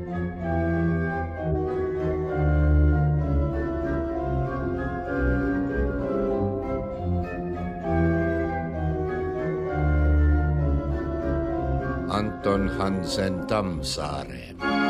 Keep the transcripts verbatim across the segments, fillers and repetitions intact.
Anton Hansen Tammsaare.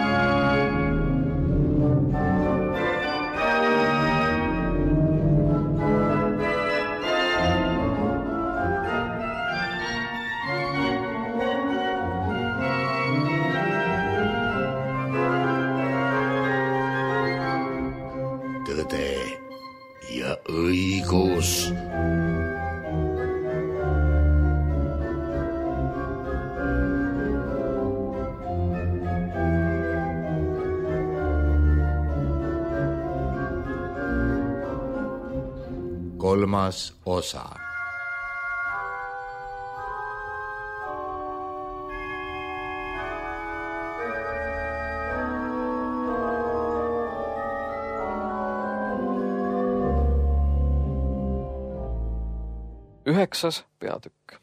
Tõde ja õigus. Kolmas osa. Üheksas peatükk.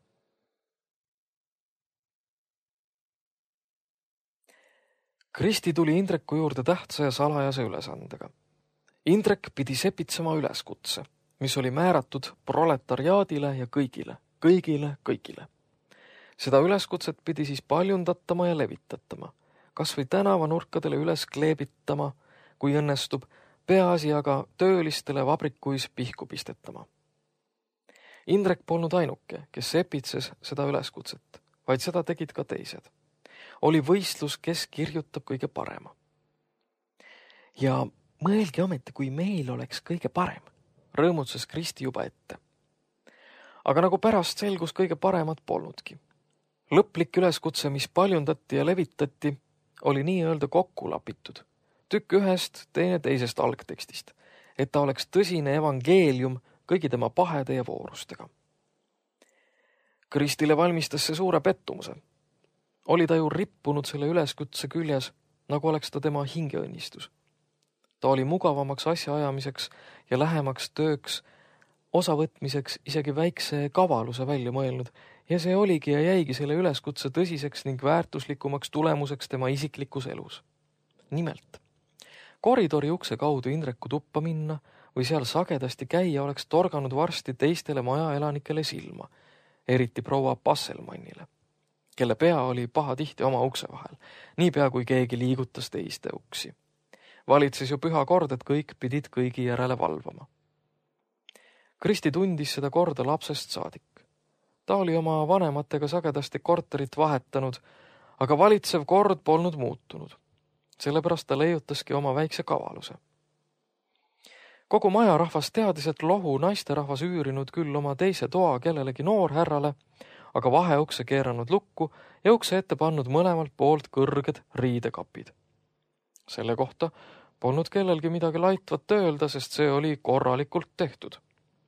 Kristi tuli Indreku juurde tähtsa ja salajase ülesandega. Indrek pidi sepitsema üleskutse, mis oli määratud proletariaadile ja kõigile, kõigile, kõigile. Seda üleskutset pidi siis paljundatama ja levitatama, kas või tänavanurkadele üles kleebitama, kui õnnestub, peaasi aga töölistele vabrikuis pihku pistetama. Indrek polnud ainuke, kes sepitses seda üleskutset, vaid seda tegid ka teised. Oli võistlus, kes kirjutab kõige parema. Ja mõelge ometi, kui meil oleks kõige parem, rõõmutses Kristi juba ette. Aga nagu pärast selgus, kõige paremat polnudki. Lõplik üleskutse, mis paljundati ja levitati, oli nii-öelda kokku lapitud. Tükk ühest, teine teisest algtekstist, et ta oleks tõsine evangeelium kõigi tema pahede ja voorustega. Kristile valmistas see suure pettumuse. Oli ta ju rippunud selle üleskutse küljes, nagu oleks ta tema hingeõnnistus. Ta oli mugavamaks asja ajamiseks ja lähemaks tööks, osavõtmiseks isegi väikse kavaluse välja mõelnud ja see oligi ja jäigi selle üleskutse tõsiseks ning väärtuslikumaks tulemuseks tema isiklikus elus. Nimelt, koridori ukse kaudu Indreku tuppa minna või seal sagedasti käia oleks torganud varsti teistele maja elanikele silma, eriti proua Passelmannile, kelle pea oli pahatihti oma ukse vahel, niipea kui keegi liigutas teiste uksi. Valitses ju püha kord, et kõik pidid kõigi järele valvama. Kristi tundis seda korda lapsest saadik. Ta oli oma vanematega sagedasti korterit vahetanud, aga valitsev kord polnud muutunud. Sellepärast ta leiutaski oma väikse kavaluse. Kogu maja rahvas teadis, et lohu naisterahvas üürinud küll oma teise toa kellelegi noorhärrale, aga vaheukse keeranud lukku ja ukse ette pannud mõlemalt poolt kõrged riidekapid. Selle kohta polnud kellelgi midagi laitvat öelda, sest see oli korralikult tehtud.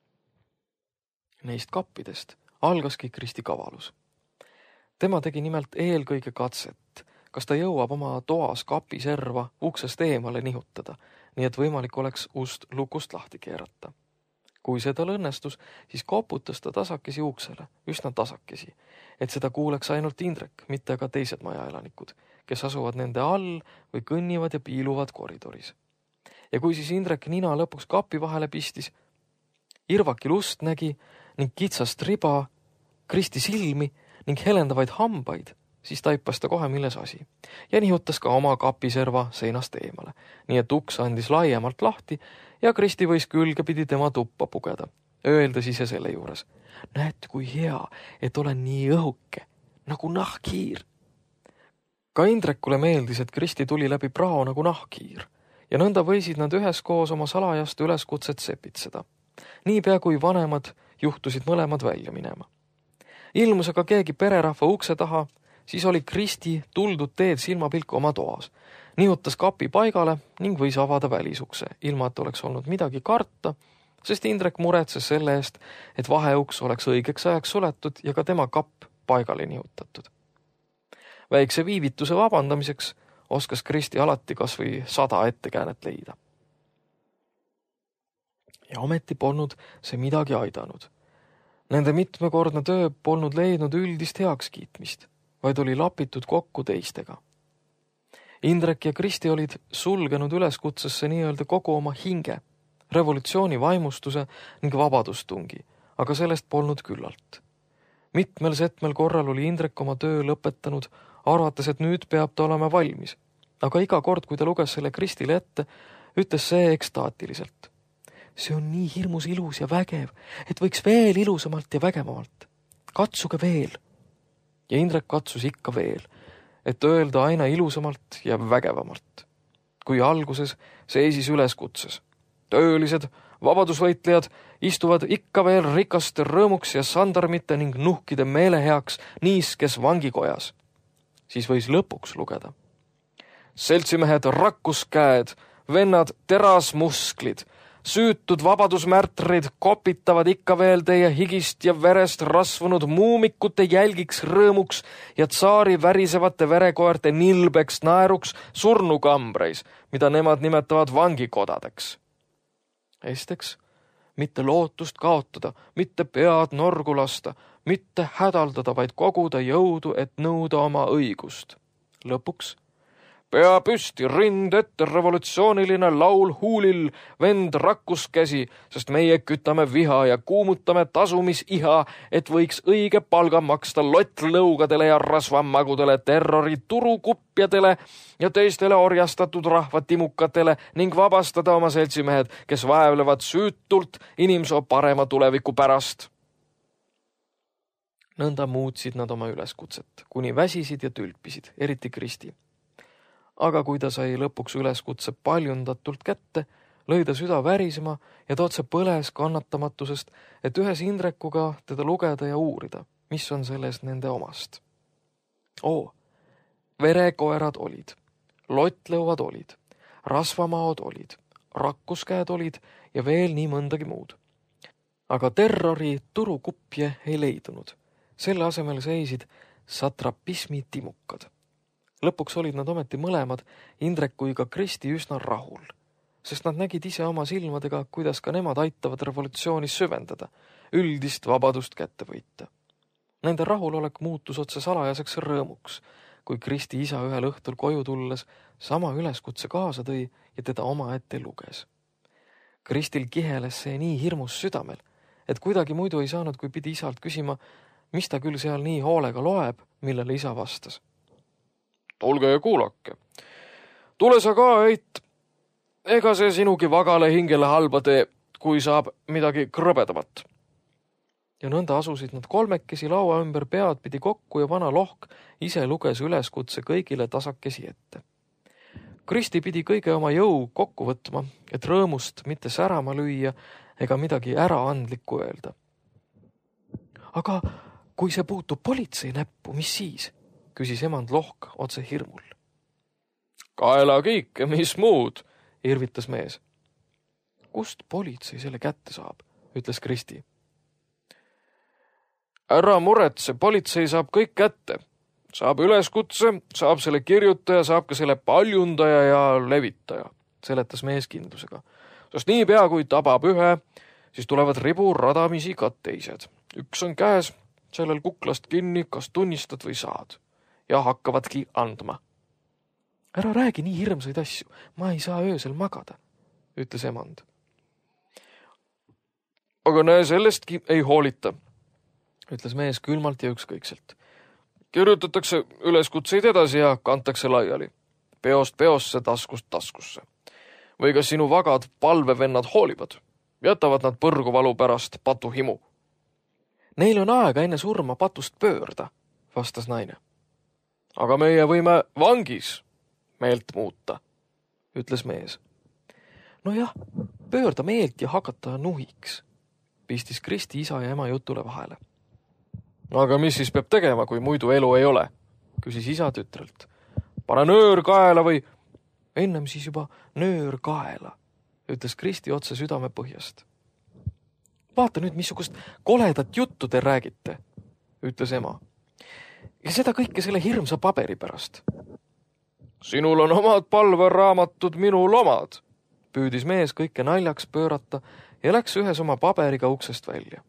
Neist kappidest algaski Kristi kavalus. Tema tegi nimelt eelkõige katset, kas ta jõuab oma toas kapi serva uksest eemale nihutada, nii et võimalik oleks ust lukust lahti keerata. Kui see tal õnnestus, siis koputas ta tasakesi uksele, üsna tasakesi, et seda kuuleks ainult Indrek, mitte aga teised majaelanikud, kes asuvad nende all või kõnnivad ja piiluvad koridoris. Ja kui siis Indrek nina lõpuks kapi vahele pistis, irvaki lust nägi ning kitsast riba, Kristi silmi ning helendavaid hambaid, siis taipas ta kohe milles asi ja nihutas ka oma kapiserva seinast eemale, nii et uks andis laiemalt lahti ja Kristi võis külgepidi tema tuppa pugeda, öeldes ise selle juures. Näete, kui hea, et olen nii õhuke, nagu nahkhiir. Ka Indrekule meeldis, et Kristi tuli läbi prao nagu nahkhiir ja nõnda võisid nad üheskoos oma salajast üleskutset sepitseda. Niipea kui vanemad juhtusid mõlemad välja minema. Ilmus aga keegi pererahva ukse taha, siis oli Kristi tuldud teed silmapilku oma toas, nihutas kapi paigale ning võis avada välisukse, ilma et oleks olnud midagi karta, sest Indrek muretses selle eest, et vaheuks oleks õigeks ajaks suletud ja ka tema kapp paigale nihutatud. Väikse viivituse vabandamiseks oskas Kristi alati kas või sada ettekäänet leida. Ja ometi polnud see midagi aidanud. Nende mitmekordne töö polnud leidnud üldist heakskiitmist, vaid oli lapitud kokku teistega. Indrek ja Kristi olid sulgenud üleskutsesse nii-öelda kogu oma hinge, revolutsiooni vaimustuse ning vabadustungi, aga sellest polnud küllalt. Mitmel setmel korral oli Indrek oma töö lõpetanud, arvates, et nüüd peab ta olema valmis. Aga iga kord, kui ta luges selle Kristile ette, ütles see ekstaatiliselt. See on nii hirmus ilus ja vägev, et võiks veel ilusamalt ja vägevamalt. Katsuge veel. Ja Indrek katsus ikka veel, et öelda aina ilusamalt ja vägevamalt. Kui alguses seisis üleskutses. Töölised, vabadusvõitlejad istuvad ikka veel rikaste rõõmuks ja sandarmite ning nuhkide meeleheaks niiskes vangikojas. Siis võis lõpuks lugeda. Seltsimehed rakkuskäed, vennad terasmusklid, süütud vabadusmärtrid kopitavad ikka veel teie higist ja verest rasvunud muumikute jälgiks rõõmuks ja tsaari värisevate verekoerte nilbeks naeruks surnukambreis, mida nemad nimetavad vangikodadeks. Esteks, mitte lootust kaotada, mitte pead norgu lasta, mitte hädaldada, vaid koguda jõudu, et nõuda oma õigust. Lõpuks pea püsti, rind ette, revolutsiooniline laul huulil, vend rakkuskäsi, sest meie kütame viha ja kuumutame tasumisiha, et võiks õige palga maksta lottlõugadele ja rasvamagudele, terrori turukupjadele ja teistele orjastatud rahvatimukatele ning vabastada oma seltsimehed, kes vaevlevad süütult inimsoo parema tuleviku pärast. Nõnda muutsid nad oma üleskutset, kuni väsisid ja tülpisid, eriti Kristi. Aga kui ta sai lõpuks üleskutse paljundatult kätte, lõi ta süda värisema ja ta otse põles kannatamatusest, et ühes Indrekuga teda lugeda ja uurida, mis on selles nende omast. Oo, verekoerad olid, lottlõuad olid, rasvamaod olid, rakkuskäed olid ja veel nii mõndagi muud. Aga terrori turukupje ei leidunud. Selle asemel seisid satrapismi timukad. Lõpuks olid nad ometi mõlemad, Indrek kui ka Kristi üsna rahul, sest nad nägid ise oma silmadega, kuidas ka nemad aitavad revolutsiooni süvendada, üldist vabadust kätte võita. Nende rahulolek muutus otse salajaseks rõõmuks, kui Kristi isa ühel õhtul koju tulles sama üleskutse kaasa tõi ja teda oma ette luges. Kristil kiheles see nii hirmus südamel, et kuidagi muidu ei saanud, kui pidi isalt küsima, mis ta küll seal nii hoolega loeb, millele isa vastas. Tulge ja kuulake. Tule sa ka, Eit. Ega see sinugi vagale hingele halba tee, kui saab midagi krõbedamat. Ja nõnda asusid nad kolmekesi laua ümber pead pidi kokku ja vana lohk ise luges üleskutse kõigile tasakesi ette. Kristi pidi kõige oma jõu kokku võtma, et rõõmust mitte särama lüüa ega midagi äraandlikku öelda. Aga kui see puutub politsei näppu, mis siis? Küsis emand lohk otse hirmul. Kaela kiike, mis muud, irvitas mees. Kust politsei selle kätte saab, ütles Kristi. Ära muretse, politsei saab kõik kätte. Saab üleskutse, saab selle kirjutaja, saab ka selle paljundaja ja levitaja, seletas mees kindlusega. Sest nii pea, kui tabab ühe, siis tulevad ribu radamisi ka teised. Üks on käes, sellel kuklast kinni, kas tunnistad või saad. Ja hakkavadki andma. Ära räägi nii hirmsaid asju, ma ei saa öösel magada, ütles emand. Aga näe, sellestki ei hoolita, ütles mees külmalt ja ükskõikselt. Kirjutatakse üleskutseid edasi ja kantakse laiali. Peost peosse, taskust taskusse. Või kas sinu vagad palvevennad hoolivad? Jätavad nad põrguvalu pärast patuhimu. Neil on aega enne surma patust pöörda, vastas naine. Aga meie võime vangis meelt muuta, ütles mees. No jah, pöörda meelt ja hakata nuhiks, pistis Kristi isa ja ema jutule vahele. Aga mis siis peab tegema, kui muidu elu ei ole, küsis isa tütrelt. Pane nöör kaela või ennem siis juba nöör kaela, ütles Kristi otse südame põhjast. Vaata nüüd, missugust koledat juttu te räägite, ütles ema. Ja seda kõike selle hirmsa paberi pärast. Sinul on omad palveraamatud, minul omad, püüdis mees kõike naljaks pöörata ja läks ühes oma paberiga uksest välja.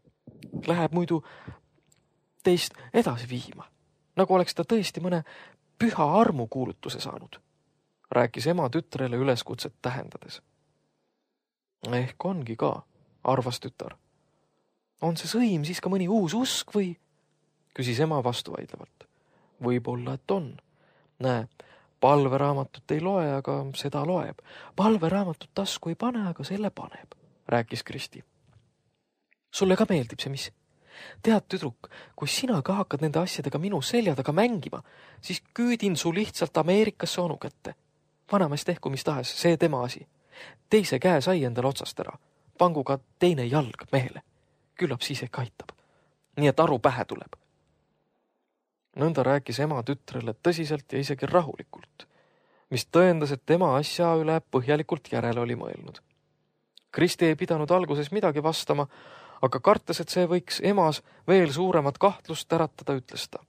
Läheb muidu teist edasi viima, nagu oleks ta tõesti mõne püha armukuulutuse saanud, rääkis ema tütrele üleskutset tähendades. Ehk ongi ka, arvas tütar. On see sõim siis ka mõni uus usk või? Küsis ema vastuvaidlevalt. Võib-olla, et on. Näe, palveraamatut ei loe, aga seda loeb. Palveraamatut tasku ei pane, aga selle paneb, rääkis Kristi. Sulle ka meeldib see, mis? Tead, tüdruk, kui sina ka hakkad nende asjadega minu selja taga mängima, siis küüdin su lihtsalt Ameerikasse onu kätte. Vanamees tehku mis tahes, see tema asi. Teise käe sai endale otsast ära. Pangu ka teine jalg mehele. Küllap siis ehk aitab. Nii et aru pähe tuleb. Nõnda rääkis ema tütrele tõsiselt ja isegi rahulikult, mis tõendas, et tema asja üle põhjalikult järele oli mõelnud. Kristi ei pidanud alguses midagi vastama, aga kartes, et see võiks emas veel suuremat kahtlust äratada, ütles ta.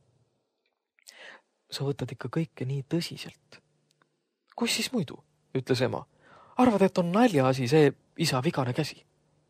Sa võtad ikka kõike nii tõsiselt. Kus siis muidu, ütles ema. Arvad, et on nalja asi see isa vigane käsi.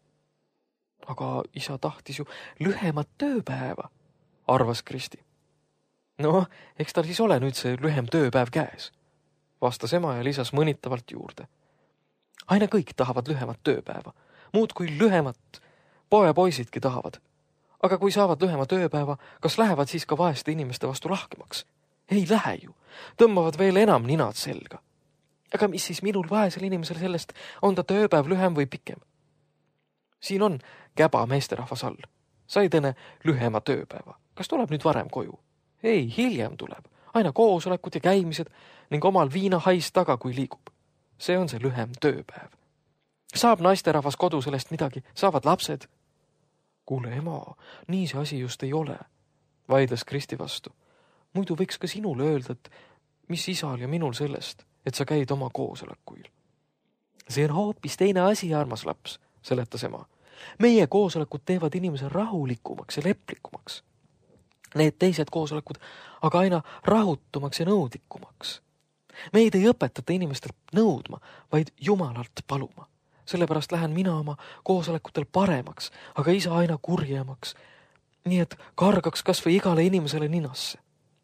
Aga isa tahtis ju lühemat tööpäeva, arvas Kristi. No, eks tal siis ole nüüd see lühem tööpäev käes, vastas ema ja lisas mõnitavalt juurde. Aina kõik tahavad lühemat tööpäeva, muud kui lühemat poepoisidki tahavad. Aga kui saavad lühema tööpäeva, kas lähevad siis ka vaeste inimeste vastu lahkemaks? Ei lähe ju, tõmbavad veel enam ninad selga. Aga mis siis minul vaesel inimesel sellest, on ta tööpäev lühem või pikem? Siin on käba meesterahvas all. Sai tene lühema tööpäeva. Kas tuleb nüüd varem koju? Ei, hiljem tuleb. Aina koosolekud ja käimised ning omal viina hais taga, kui liigub. See on see lühem tööpäev. Saab naisterahvas kodu sellest midagi, saavad lapsed. Kuule, ema, nii see asi just ei ole, vaidles Kristi vastu. Muidu võiks ka sinule öelda, et mis isal ja minul sellest, et sa käid oma koosolekuil. See on hoopis teine asi, armas laps, seletas ema. Meie koosolekud teevad inimese rahulikumaks ja leplikumaks. Need teised koosolekud aga aina rahutumaks ja nõudlikumaks. Meid ei õpetata inimestelt nõudma, vaid Jumalalt paluma. Sellepärast lähen mina oma koosolekutel paremaks, aga isa aina kurjemaks, nii et kargaks kas või igale inimesele ninasse.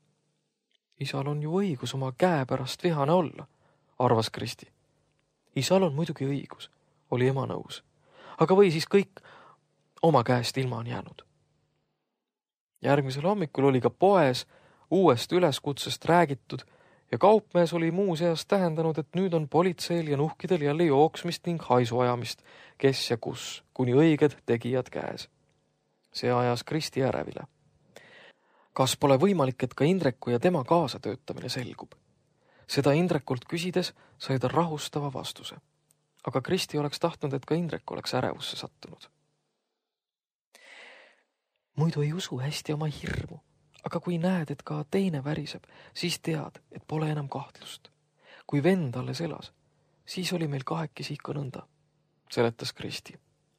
Isal on ju õigus oma käe pärast vihane olla, arvas Kristi. Isal on muidugi õigus, oli ema nõus, aga või siis kõik oma käest ilma on jäänud. Järgmisel hommikul oli ka poes uuest üleskutsest räägitud ja kaupmees oli muu seas tähendanud, et nüüd on politseil ja nuhkidel jälle jooksmist ning haisuajamist, kes ja kus, kuni õiged tegijad käes. See ajas Kristi ärevile. Kas pole võimalik, et ka Indreku ja tema kaasa töötamine selgub? Seda Indrekult küsides sai ta rahustava vastuse. Aga Kristi oleks tahtnud, et ka Indrek oleks ärevusse sattunud. Muidu ei usu hästi oma hirmu, aga kui näed, et ka teine väriseb, siis tead, et pole enam kahtlust. Kui vend alles elas, siis oli meil kahekesi ikka nõnda, seletas Kristi.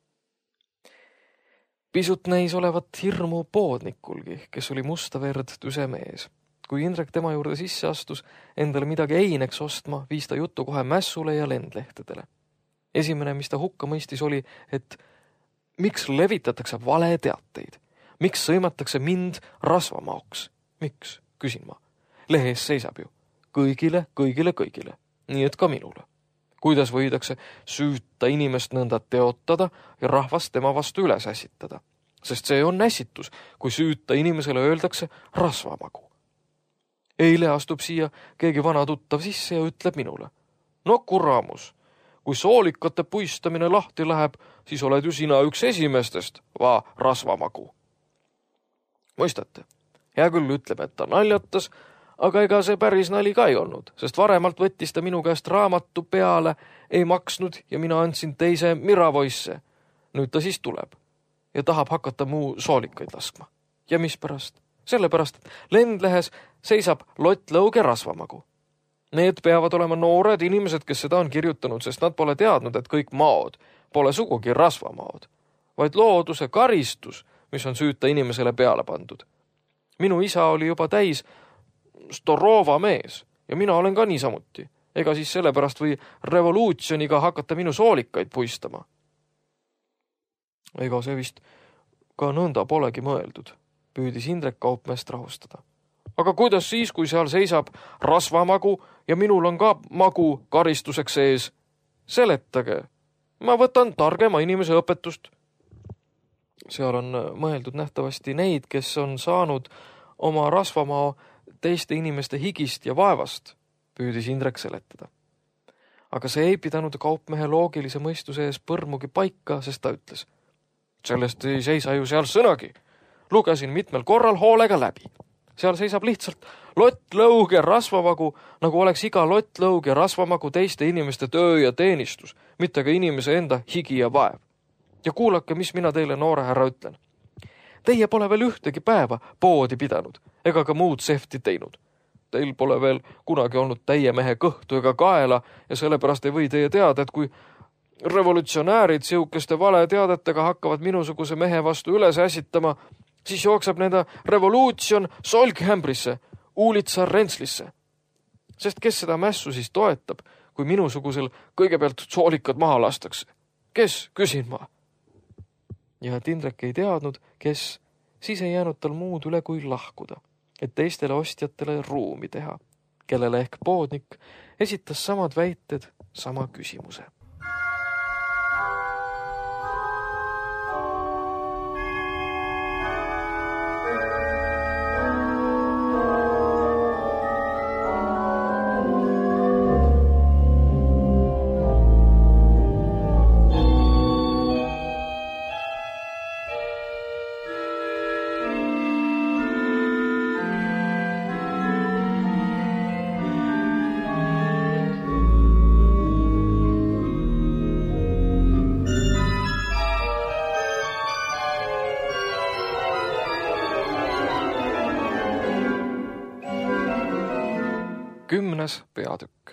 Pisut näis olevat hirmu poodnikulgi, kes oli musta verd tüse mees. Kui Indrek tema juurde sisse astus, endale midagi eineks ostma, viis ta juttu kohe mässule ja lendlehtedele. Esimene, mis ta hukka mõistis, oli, et miks levitatakse vale teateid? Miks sõimatakse mind rasvamaoks? Miks, küsin ma. Lehes seisab ju. Kõigile, kõigile, kõigile. Nii et ka minule. Kuidas võidakse süüta inimest nõnda teotada ja rahvast tema vastu üles ässitada? Sest see on ässitus, kui süüta inimesele öeldakse rasvamagu. Eile astub siia keegi vana tuttav sisse ja ütleb minule. No kuramus, kui soolikate puistamine lahti läheb, siis oled ju sina üks esimestest, va rasvamagu. Mõistate, hea küll ütleb, et ta naljatas, aga ega see päris nali ka ei olnud, sest varemalt võttis ta minu käest raamatu peale, ei maksnud ja mina andsin teise miravoisse. Nüüd ta siis tuleb ja tahab hakata muu soolikaid laskma. Ja mis pärast? Sellepärast, et lendlehes seisab lottlõuge rasvamagu. Need peavad olema noored inimesed, kes seda on kirjutanud, sest nad pole teadnud, et kõik maod pole sugugi rasvamaod, vaid looduse karistus, mis on süüta inimesele peale pandud. Minu isa oli juba täis Storova mees ja mina olen ka niisamuti. Ega siis sellepärast või revoluutsioniga hakata minu soolikaid puistama. Ega see vist ka nõnda polegi mõeldud, püüdis Indrek kaupmeest rahustada. aga kuidas siis, kui seal seisab rasvamagu ja minul on ka magu karistuseks ees? Seletage, ma võtan targema inimese õpetust. Seal on mõeldud nähtavasti neid, kes on saanud oma rasvamaa teiste inimeste higist ja vaevast, püüdis Indrek seletada. Aga see ei pidanud kaupmehe loogilise mõistuse ees põrmugi paika, sest ta ütles. Sellest ei seisa ju seal sõnagi. Lugesin mitmel korral hoolega läbi. Seal seisab lihtsalt lottlõug ja rasvamagu, nagu oleks iga lottlõug ja rasvamagu teiste inimeste töö ja teenistus, mitte ka inimese enda higi ja vaev. Ja kuulake, mis mina teile, noore härra, ütlen. Teie pole veel ühtegi päeva poodi pidanud, ega ka muud sefti teinud. Teil pole veel kunagi olnud täie mehe kõhtu ega kaela ja sellepärast ei või teie teada, et kui revolutsionäärid siukeste vale teadetega hakkavad minusuguse mehe vastu üles äsitama, siis jookseb nende revoluutsion Solkhämbrisse, Uulitsa Rentslisse. Sest kes seda mässu siis toetab, kui minusugusel kõigepealt soolikad maha lastakse? Kes, küsin ma? Ja et Indrek ei teadnud, kes, siis ei jäänud tal muud üle kui lahkuda, et teistele ostjatele ruumi teha, kellele ehk poodnik esitas samad väited, sama küsimuse. Kümnes peatükk.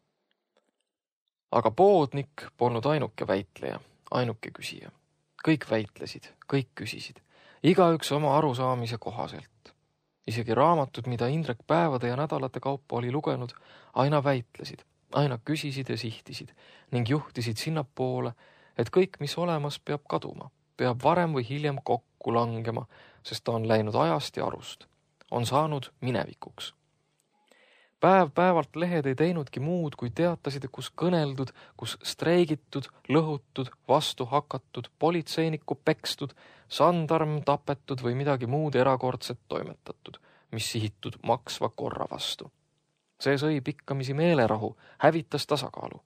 Aga poodnik polnud ainuke väitleja, ainuke küsija. Kõik väitlesid, kõik küsisid, igaüks oma arusaamise kohaselt. Isegi raamatud, mida Indrek päevade ja nädalate kaupa oli lugenud, aina väitlesid, aina küsisid ja sihtisid ning juhtisid sinnapoole, et kõik, mis olemas, peab kaduma, peab varem või hiljem kokku langema, sest ta on läinud ajast ja arust, on saanud minevikuks. Päev päevalt lehed ei teinudki muud, kui teatasid, kus kõneldud, kus streigitud, lõhutud, vastu hakatud, politseinikku pekstud, sandarm tapetud või midagi muud erakordset toimetatud, mis sihitud maksva korra vastu. See sõi pikkamisi meelerahu, hävitas tasakaalu.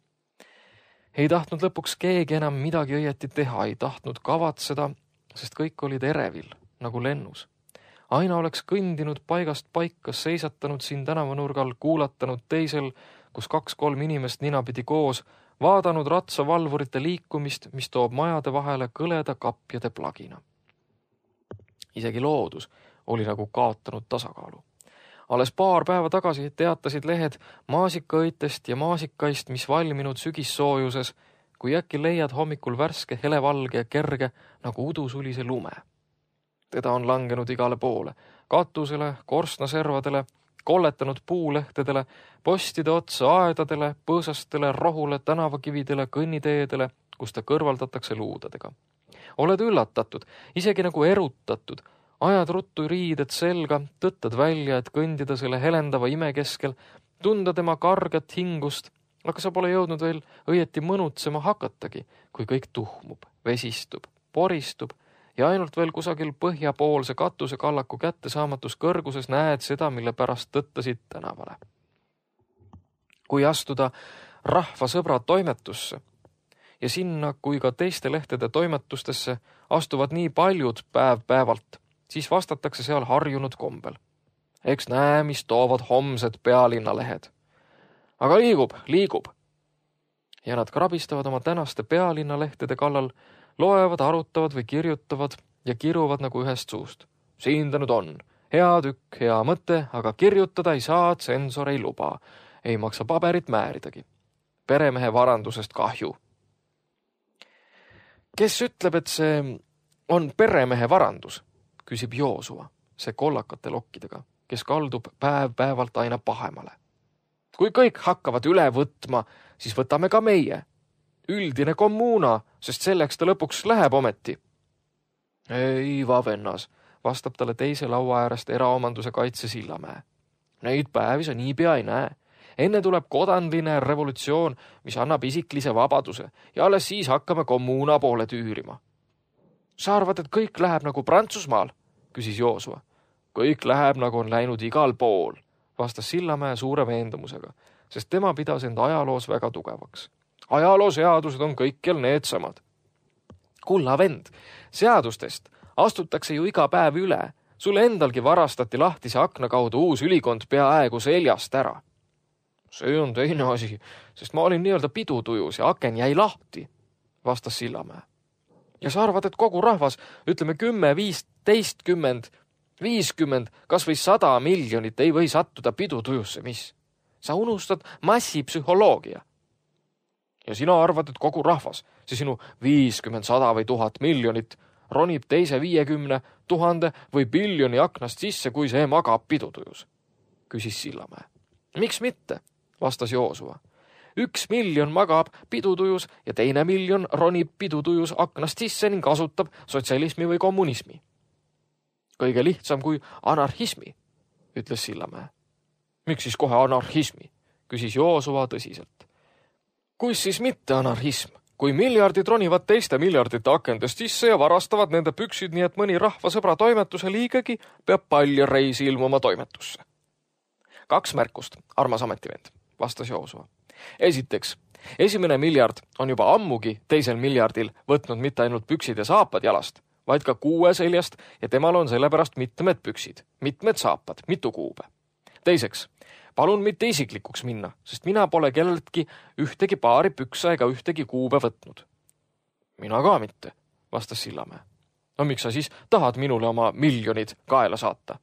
Ei tahtnud lõpuks keegi enam midagi õieti teha, ei tahtnud kavatseda, sest kõik olid erevil, nagu lennus. Aina oleks kõndinud paigast paika, seisatanud siin tänavanurgal, kuulatanud teisel, kus kaks-kolm inimest ninapidi koos, vaadanud ratsavalvurite liikumist, mis toob majade vahele kõleda kapjade plagina. Isegi loodus oli nagu kaotanud tasakaalu. Alles paar päeva tagasi teatasid lehed maasikaõitest ja maasikaist, mis valminud sügissoojuses, kui äkki leiad hommikul värske, helevalge ja kerge nagu udusulise lume. Teda on langenud igale poole, katusele, korstnaservadele, kolletanud puulehtedele, postide otsa aedadele, põõsastele, rohule, tänavakividele, kõnniteedele, kus ta kõrvaldatakse luudadega. Oled üllatatud, isegi nagu erutatud, ajad ruttu riided selga, tõttad välja, et kõndida selle helendava ime keskel, tunda tema karget hingust, aga sa pole jõudnud veel õieti mõnutsema hakatagi, kui kõik tuhmub, vesistub, poristub, ja ainult veel kusagil põhjapoolse katuse kallaku kättesaamatus kõrguses näed seda, mille pärast tõttasid tänavale. Kui astuda rahva sõbra toimetusse ja sinna kui ka teiste lehtede toimetustesse astuvad nii paljud päev päevalt, siis vastatakse seal harjunud kombel. Eks näe, mis toovad homsed pealinnalehed. Aga liigub, liigub. Ja nad krabistavad oma tänaste pealinnalehtede kallal, loevad, arutavad või kirjutavad ja kiruvad nagu ühest suust. Siin ta nüüd on. Hea tükk, hea mõte, aga kirjutada ei saa, tsensor ei luba. Ei maksa paberit määridagi. Peremehe varandusest kahju. Kes ütleb, et see on peremehe varandus, küsib Joosua, see kollakate lokkidega, kes kaldub päev päevalt aina pahemale. Kui kõik hakkavad üle võtma, siis võtame ka meie. Üldine kommuuna, sest selleks ta lõpuks läheb ometi. Ei, vavennas, vastab talle teise laua äärest eraomanduse kaitse Sillamäe. Neid päevi sa niipea ei näe. Enne tuleb kodanline revolutsioon, mis annab isiklise vabaduse ja alles siis hakkame kommuuna poole tüürima. Sa arvad, et kõik läheb nagu Prantsusmaal, küsis Joosua. Kõik läheb nagu on läinud igal pool, vastas Sillamäe suure veendumusega, sest tema pidas end ajaloos väga tugevaks. Ajaloo seadused on kõikjal needsamad. Kulla vend, seadustest astutakse ju iga päev üle. Sul endalgi varastati lahtise akna kaudu uus ülikond peaaegu seljast ära. See on teine asi, sest ma olin nii-öelda pidutujus ja aken jäi lahti, vastas Sillamäe. Ja sa arvad, et kogu rahvas, ütleme kümme, viisteist, kümmend, viiskümmend, kas või sada miljonit ei või sattuda pidutujusse, mis? Sa unustad massipsühholoogia. Ja sina arvad, et kogu rahvas, see sinu viiskümmend, sada või tuhat miljonit, ronib teise viiekümne, tuhande või biljoni aknast sisse, kui see magab pidutujus, küsis Sillamäe. Miks mitte, vastas Joosua. Üks miljon magab pidutujus ja teine miljon ronib pidutujus aknast sisse ning kasutab sotsialismi või kommunismi. Kõige lihtsam kui anarhismi, ütles Sillamäe. Miks siis kohe anarhismi, küsis Joosua tõsiselt. Kuis siis mitte anarhism, kui miljardid ronivad teiste miljardite akendest sisse ja varastavad nende püksid, nii et mõni rahvasõbra toimetuse liigegi peab palju reisi ilmuma toimetusse. Kaks märkust, armas ametivend, vastas Joosua. Esiteks, esimene miljard on juba ammugi teisel miljardil võtnud mitte ainult püksid ja saapad jalast, vaid ka kuue seljast ja temal on sellepärast mitmed püksid, mitmed saapad, mitu kuube. Teiseks, palun mitte isiklikuks minna, sest mina pole kelleltki ühtegi paari püksa ega ühtegi kuube võtnud. Mina ka mitte, vastas Sillamäe. No miks sa siis tahad minule oma miljonid kaela saata?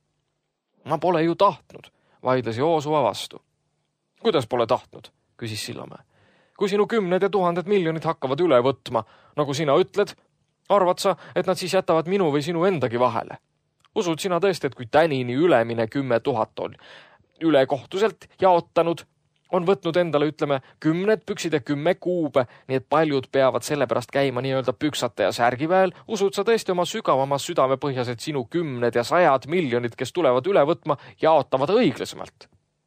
Ma pole ju tahtnud, vaidles Joosua vastu. Kuidas pole tahtnud, küsis Sillamäe. Kui sinu kümned ja tuhanded miljonid hakkavad üle võtma, nagu sina ütled, arvad sa, et nad siis jätavad minu või sinu endagi vahele? Usud sina tõesti, et kui tänini ülemine kümme tuhat on ülekohtuselt jaotanud, on võtnud endale, ütleme, kümned püksid ja kümme kuube, nii et paljud peavad sellepärast käima nii-öelda püksata ja särgiväel, usud sa tõesti oma sügavamas südamepõhjas, et sinu kümned ja sajad miljonid, kes tulevad üle võtma, jaotavad õiglasemalt?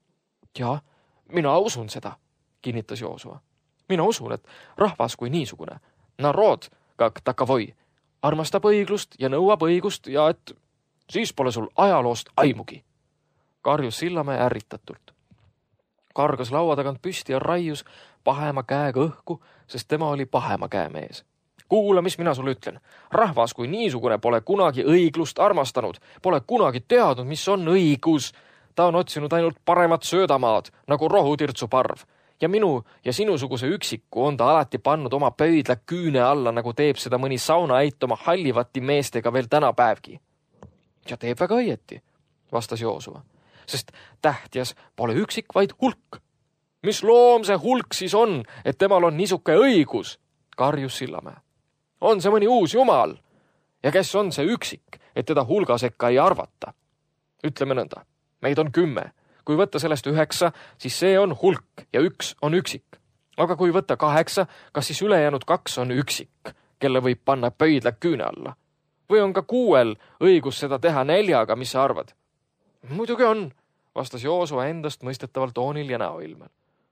Ja, mina usun seda, kinnitas Joosua. Mina usun, et rahvas kui niisugune, narod, kak takavoi, armastab õiglust ja nõuab õigust ja et siis pole sul ajaloost aimugi. Karjus Sillamäe ärritatult. Kargas laua tagant püsti ja raius pahema käega õhku, sest tema oli pahema käemees. Kuula, mis mina sulle ütlen. Rahvas kui niisugune pole kunagi õiglust armastanud, pole kunagi teadnud, mis on õigus. Ta on otsinud ainult paremat söödamaad, nagu rohutirtsu parv. Ja minu ja sinusuguse üksiku on ta alati pannud oma pöidla küüne alla, nagu teeb seda mõni saunaäit oma hallivati meestega veel tänapäevgi. Ja teeb väga õieti, vastas Joosua. Sest tähtjas pole üksik, vaid hulk. Mis loom see hulk siis on, et temal on niisuke õigus, karjus Sillamäe. On see mõni uus jumal? Ja kes on see üksik, et teda hulga sekka ei arvata? Ütleme nõnda, meid on kümme. Kui võtta sellest üheksa, siis see on hulk ja üks on üksik. Aga kui võtta kaheksa, kas siis ülejäänud kaks on üksik, kelle võib panna pöidla küüne alla? Või on ka kuuel õigus seda teha neljaga, mis sa arvad? Muidugi on, vastas Joosua endast mõistetavalt toonil ja näoilmel.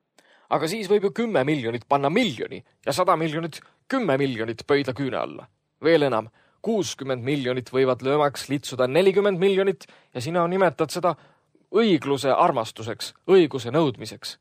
Aga siis võib ju kümme miljonit panna miljoni ja sada miljonit kümme miljonit pöidla küüne alla. Veel enam, kuuskümmend miljonit võivad löömaks litsuda nelikümmend miljonit ja sina nimetad seda õigluse armastuseks, õiguse nõudmiseks.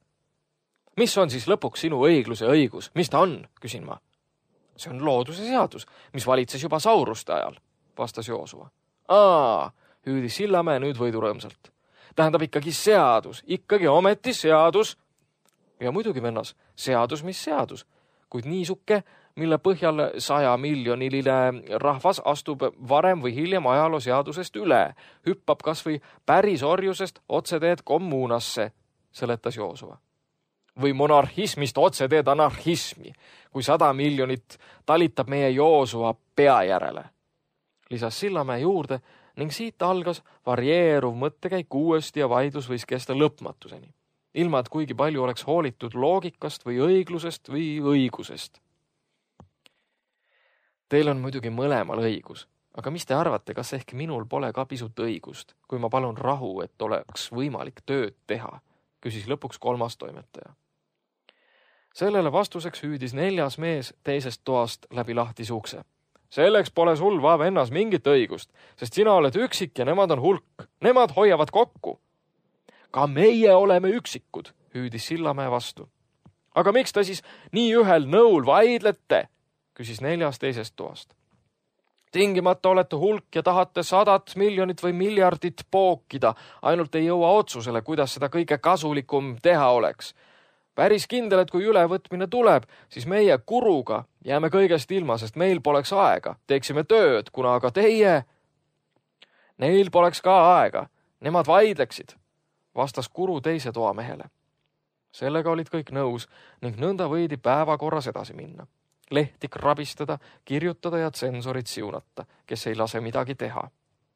Mis on siis lõpuks sinu õigluse õigus? Mis ta on, küsin ma? See on looduse seadus, mis valitses juba sauruste ajal, vastas Joosua. Aa, hüüdis Sillamäe nüüd võidurõõmsalt. Tähendab ikkagi seadus, ikkagi ometi seadus. Ja muidugi, vennas, seadus mis seadus, kuid niisuke, mille põhjal saja miljoniline rahvas astub varem või hiljem ajaloo seadusest üle, hüppab kas või päris orjusest otseteed kommuunasse, seletas Joosua. Või monarhismist otseteed anarhismi, kui sada miljonit talitab meie Joosua pea järele, lisas Sillamäe juurde ning siit algas varieeruv mõttekäik uuesti ja vaidlus võis kesta lõpmatuseni, ilma et kuigi palju oleks hoolitud loogikast või õiglusest või õigusest. Teil on muidugi mõlemal õigus, aga mis te arvate, kas ehk minul pole ka pisut õigust, kui ma palun rahu, et oleks võimalik tööd teha, küsis lõpuks kolmas toimetaja. Sellele vastuseks hüüdis neljas mees teisest toast läbi lahtise ukse. Selleks pole sul, va vennas, mingit õigust, sest sina oled üksik ja nemad on hulk. Nemad hoiavad kokku. Ka meie oleme üksikud, hüüdis Sillamäe vastu. Aga miks te siis nii ühel nõul vaidlete, küsis neljas teisest toast. Tingimata olete hulk ja tahate sadat miljonit või miljardit pookida, ainult ei jõua otsusele, kuidas seda kõige kasulikum teha oleks. Päris kindel, et kui ülevõtmine tuleb, siis meie kuruga jääme kõigest ilma, sest meil poleks aega. Teeksime tööd, kuna aga teie... Neil poleks ka aega. Nemad vaidleksid, vastas kuru teise toamehele. Sellega olid kõik nõus ning nõnda võidi päevakorras edasi minna. Lehti krabistada, kirjutada ja tsensorit siunata, kes ei lase midagi teha.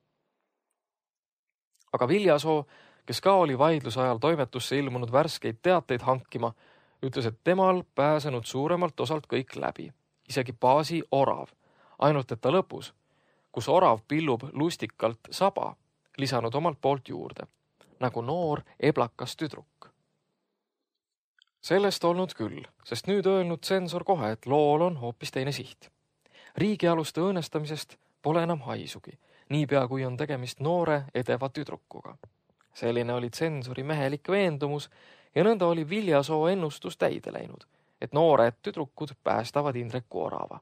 Aga Viljasoo, kes ka oli vaidluse ajal toimetusse ilmunud värskeid teateid hankima, ütles, et temal pääsenud suuremalt osalt kõik läbi, isegi baasi orav, ainult et ta lõpus, kus orav pillub lustikalt saba, lisanud omalt poolt juurde, nagu noor eblakas tüdruk. Sellest olnud küll, sest nüüd öelnud tsensor kohe, et lool on hoopis teine siht. Riigialuste õõnestamisest pole enam haisugi, niipea kui on tegemist noore edeva tüdrukuga. Selline oli tsensori mehelik veendumus ja nõnda oli Viljasoo ennustus täide läinud, et noored tüdrukud päästavad Indreku orava.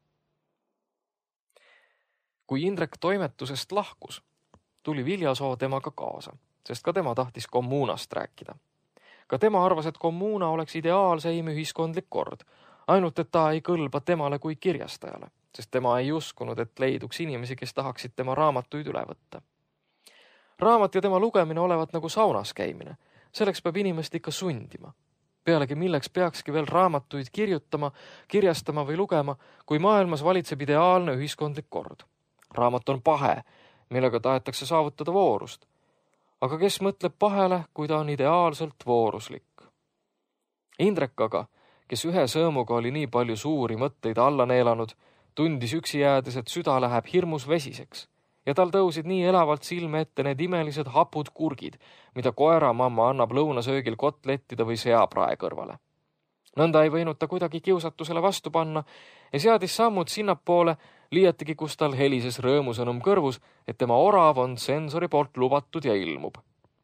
Kui Indrek toimetusest lahkus, tuli Viljasoo temaga kaasa, sest ka tema tahtis kommuunast rääkida. Ka tema arvas, et kommuuna oleks ideaalseim ühiskondlik kord, ainult et ta ei kõlba temale kui kirjastajale, sest tema ei uskunud, et leiduks inimesi, kes tahaksid tema raamatuid üle võtta. Raamat ja tema lugemine olevat nagu saunas käimine, selleks peab inimest ikka sundima. Pealegi milleks peakski veel raamatuid kirjutama, kirjastama või lugema, kui maailmas valitseb ideaalne ühiskondlik kord. Raamat on pahe, millega tahetakse saavutada voorust. Aga kes mõtleb pahele, kui ta on ideaalselt vooruslik? Indrek aga, kes ühe sõõmuga oli nii palju suuri mõtteid alla neelanud, tundis üksi jäädes, et süda läheb hirmus vesiseks ja tal tõusid nii elavalt silme ette need imelised hapud kurgid, mida koeramamma annab lõunasöögil kotlettide või seaprae kõrvale. Nõnda ei võinud ta kuidagi kiusatusele vastu panna ja seadis sammud sinnapoole, liiatigi, kus tal helises rõõmusõnum kõrvus, et tema orav on tsensori poolt lubatud ja ilmub.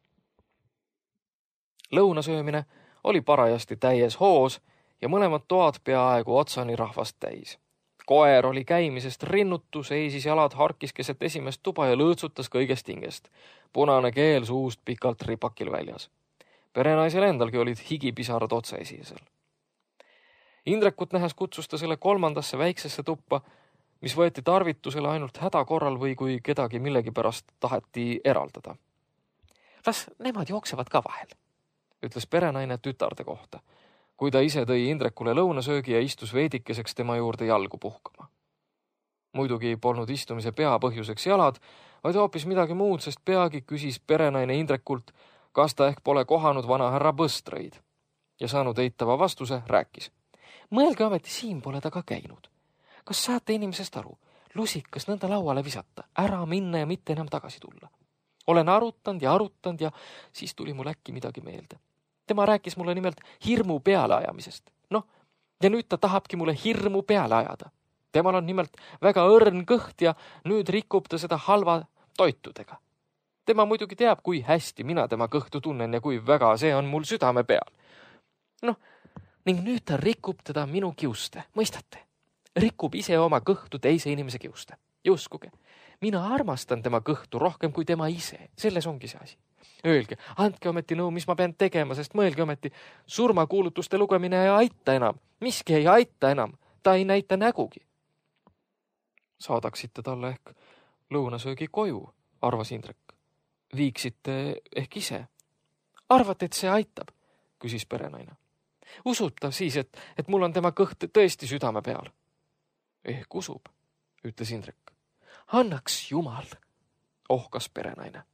Lõunasöömine oli parajasti täies hoos ja mõlemad toad peaaegu otsani rahvast täis. Koer oli käimisest rinnutu, seisis jalad harkis keset esimest tuba ja lõõtsutas kõigest hingest. Punane keel suust pikalt ripakil väljas. Perenaisel endalgi olid higipisarad otse esisel. Indrekut nähes kutsus ta selle kolmandasse väiksesse tuppa, mis võeti tarvitusele ainult hädakorral või kui kedagi millegipärast taheti eraldada. Las nemad jooksevad ka vahel, ütles perenaine tütarde kohta, kui ta ise tõi Indrekule lõunasöögi ja istus veidikeseks tema juurde jalgu puhkama. Muidugi polnud istumise peapõhjuseks jalad, vaid hoopis midagi muud, sest peagi küsis perenaine Indrekult, kas ta ehk pole kohanud vana härra Põstrõid. Ja saanud eitava vastuse, rääkis. Mõelge ometi, siin pole ta ka käinud. Kas saate inimesest aru? Lusikas nõnda lauale visata, ära minna ja mitte enam tagasi tulla. Olen arutanud ja arutanud ja siis tuli mul äkki midagi meelde. Tema rääkis mulle nimelt hirmu peale ajamisest. Noh, ja nüüd ta tahabki mulle hirmu peale ajada. Temal on nimelt väga õrn kõht ja nüüd rikub ta seda halva toitudega. Tema muidugi teab, kui hästi mina tema kõhtu tunnen ja kui väga see on mul südame peal. Noh, ning nüüd ta rikub teda minu kiuste, mõistate? Rikub ise oma kõhtu teise inimese kiuste. Juskuge, mina armastan tema kõhtu rohkem kui tema ise. Selles ongi see asi. Öelge, andke ometi nõu, mis ma pean tegema, sest mõelge ometi, surmakuulutuste lugemine ei aita enam. Miski ei aita enam. Ta ei näita nägugi. Saadaksite talle ehk lõunasöögi koju, arvas Indrek. Viiksite ehk ise. Arvate, et see aitab, küsis perenaine. Usub ta siis, et, et mul on tema kõht tõesti südame peal. Ehk usub, ütles Indrek. Annaks Jumal, ohkas perenaine.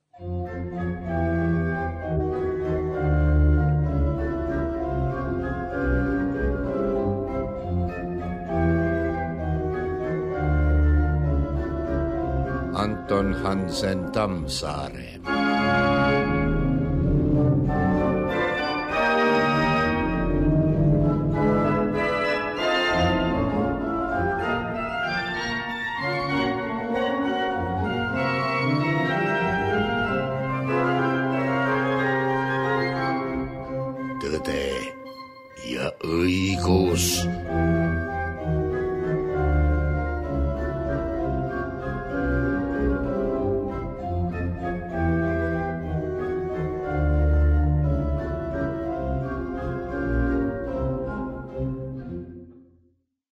Anton Hansen Tammsaare. Tõde ja õigus.